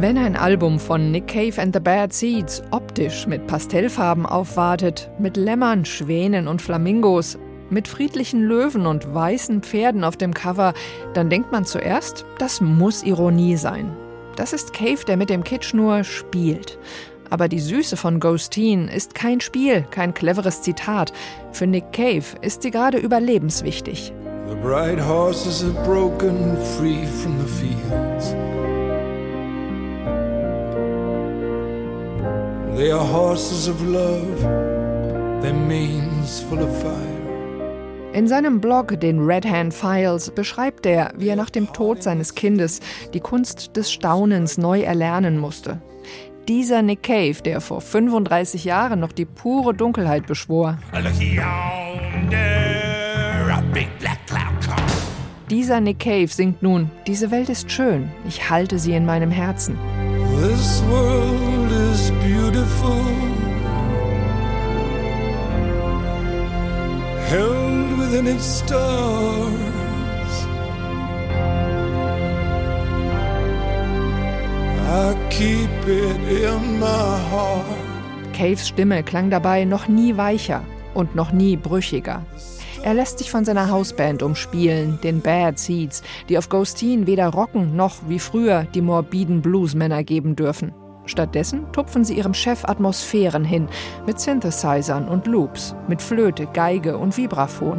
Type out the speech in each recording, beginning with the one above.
Wenn ein Album von Nick Cave and the Bad Seeds optisch mit Pastellfarben aufwartet, mit Lämmern, Schwänen und Flamingos, mit friedlichen Löwen und weißen Pferden auf dem Cover, dann denkt man zuerst, das muss Ironie sein. Das ist Cave, der mit dem Kitsch nur spielt. Aber die Süße von Ghosteen ist kein Spiel, kein cleveres Zitat. Für Nick Cave ist sie gerade überlebenswichtig. The bright horses are broken free from the fields. They are horses of love, their manes full of fire. In seinem Blog, den Red Hand Files, beschreibt er, wie er nach dem Tod seines Kindes die Kunst des Staunens neu erlernen musste. Dieser Nick Cave, der vor 35 Jahren noch die pure Dunkelheit beschwor. Dieser Nick Cave singt nun: Diese Welt ist schön, ich halte sie in meinem Herzen. This world is beautiful, held within its stars. I keep it in my heart. Caves Stimme klang dabei noch nie weicher und noch nie brüchiger. Er lässt sich von seiner Hausband umspielen, den Bad Seeds, die auf Ghosteen weder rocken noch, wie früher, die morbiden Bluesmänner geben dürfen. Stattdessen tupfen sie ihrem Chef Atmosphären hin, mit Synthesizern und Loops, mit Flöte, Geige und Vibraphon.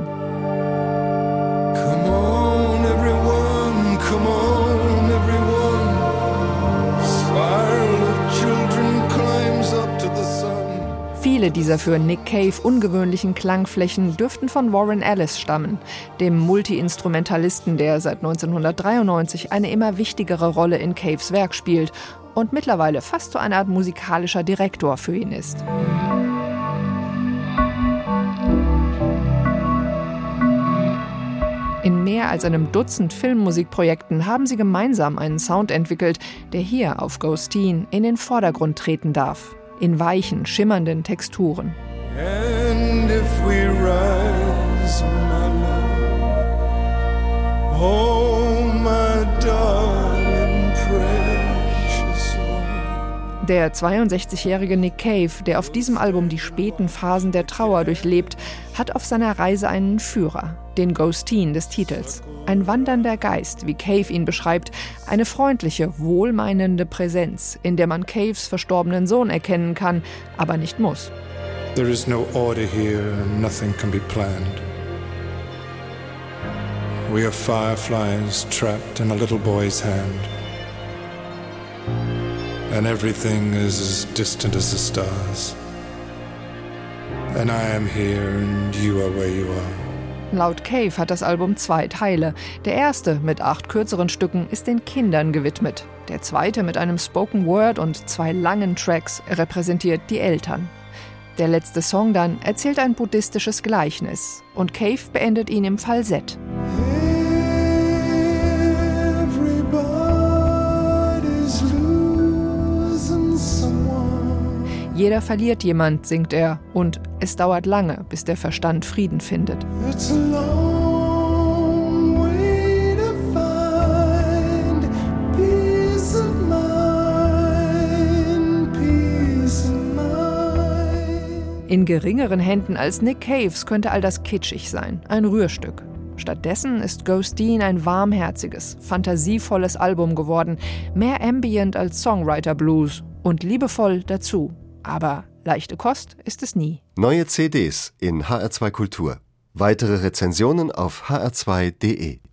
Come on everyone, come on everyone. Spiral of children climbs up to the sun. Viele dieser für Nick Cave ungewöhnlichen Klangflächen dürften von Warren Ellis stammen, dem Multi-Instrumentalisten, der seit 1993 eine immer wichtigere Rolle in Caves Werk spielt und mittlerweile fast so eine Art musikalischer Direktor für ihn ist. In mehr als einem Dutzend Filmmusikprojekten haben sie gemeinsam einen Sound entwickelt, der hier auf Ghosteen in den Vordergrund treten darf. In weichen, schimmernden Texturen. And if we rise, my love, oh my darling precious one. Der 62-jährige Nick Cave, der auf diesem Album die späten Phasen der Trauer durchlebt, hat auf seiner Reise einen Führer, den Ghosteen des Titels. Ein wandernder Geist, wie Cave ihn beschreibt, eine freundliche, wohlmeinende Präsenz, in der man Caves verstorbenen Sohn erkennen kann, aber nicht muss. There is no order here, nothing can be planned. We are fireflies trapped in a little boy's hand. And everything is as distant as the stars. And I am here and you are where you are. Laut Cave hat das Album 2 Teile. Der erste mit 8 kürzeren Stücken ist den Kindern gewidmet. Der zweite mit einem Spoken Word und 2 langen Tracks repräsentiert die Eltern. Der letzte Song dann erzählt ein buddhistisches Gleichnis und Cave beendet ihn im Falsett. Jeder verliert jemand, singt er, und es dauert lange, bis der Verstand Frieden findet. It's a long way to find peace of mind, peace of mind. In geringeren Händen als Nick Caves könnte all das kitschig sein, ein Rührstück. Stattdessen ist Ghosteen ein warmherziges, fantasievolles Album geworden, mehr Ambient als Songwriter-Blues und liebevoll dazu. Aber leichte Kost ist es nie. Neue CDs in HR2 Kultur. Weitere Rezensionen auf hr2.de.